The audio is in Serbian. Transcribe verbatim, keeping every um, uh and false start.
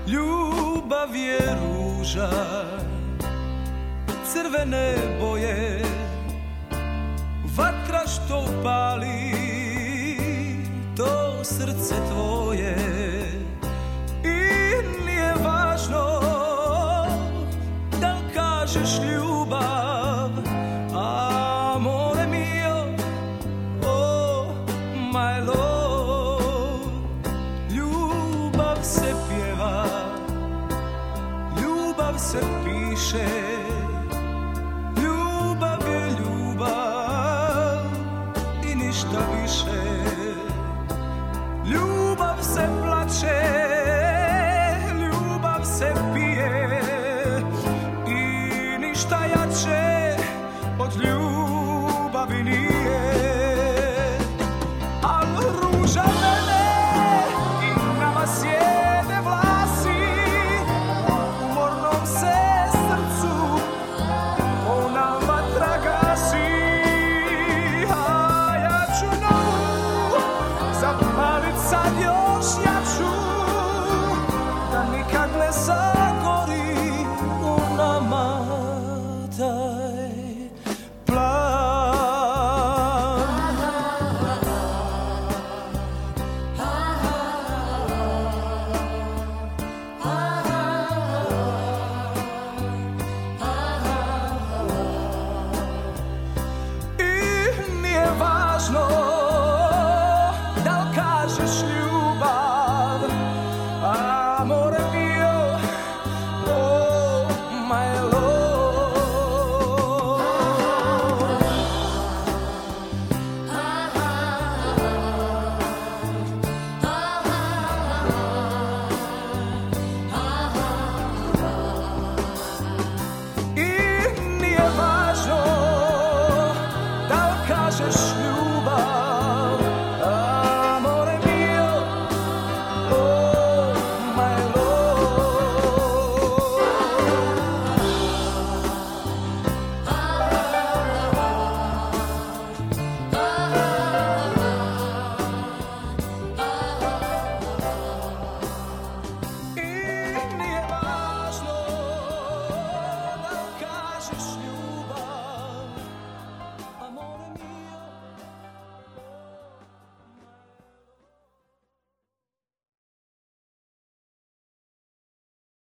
Ljubav je ruža crvene boje, vatra što pali to srce tvoje. I nije važno da li kažeš ljubav, amore mio, oh my love. Ljubav se pjeva, ljubav se piše, ljubav je ljubav i ništa više.